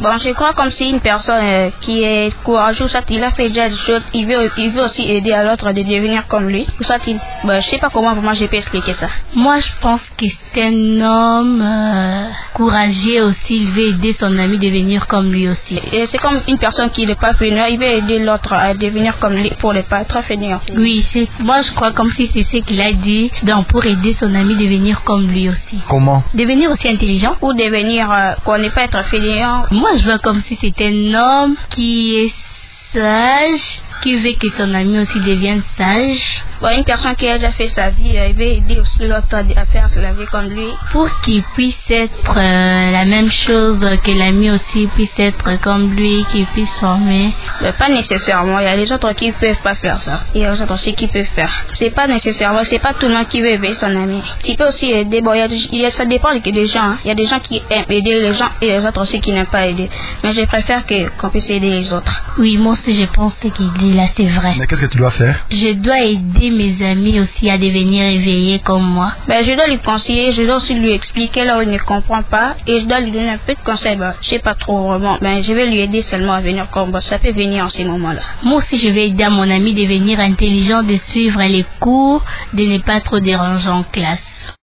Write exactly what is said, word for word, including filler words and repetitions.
Bon, je crois comme si une personne euh, qui est courageuse, soit il a fait déjà des choses, il veut, il veut aussi aider à l'autre de devenir comme lui. Soit il, bon, je sais pas comment vraiment je peux expliquer ça. Moi, je pense que c'est un homme euh, courageux aussi. Il veut aider son ami à devenir comme lui aussi. Et c'est comme une personne qui n'est pas fainéant, il veut aider l'autre à devenir comme lui pour ne pas être fainéant. Oui, c'est, moi je crois comme si c'est ce qu'il a dit, donc pour aider son ami à devenir comme lui aussi. Comment? Devenir aussi intelligent. Ou devenir, euh, qu'on n'est pas être fainéant. Moi je vois comme si c'était un homme qui est sage, qui veut que son ami aussi devienne sage. Bon, une personne qui a déjà fait sa vie, il veut aider aussi l'autre à faire la vie comme lui. Pour qu'il puisse être euh, la même chose, que l'ami aussi puisse être comme lui, qu'il puisse former. Mais pas nécessairement, il y a des autres qui ne peuvent pas faire ça. Il y a des autres aussi qui peuvent faire. C'est pas nécessairement, c'est pas tout le monde qui veut aider son ami. Tu peux aussi aider, bon, il y a, il y a, ça dépend des gens. Hein. Il y a des gens qui aiment aider les gens et les autres aussi qui n'aiment pas aider. Mais je préfère que, qu'on puisse aider les autres. Oui, moi aussi je pense que qu'il dit là, c'est vrai. Mais qu'est-ce que tu dois faire? Je dois aider mes amis aussi à devenir éveillés comme moi. Ben, je dois lui conseiller, je dois aussi lui expliquer là où il ne comprend pas et je dois lui donner un peu de conseils. Ben, je sais pas trop vraiment, ben, je vais lui aider seulement à venir comme ben, ça peut venir en ces moments-là. Moi aussi, je vais aider à mon ami de devenir intelligent, de suivre les cours, de ne pas trop déranger en classe.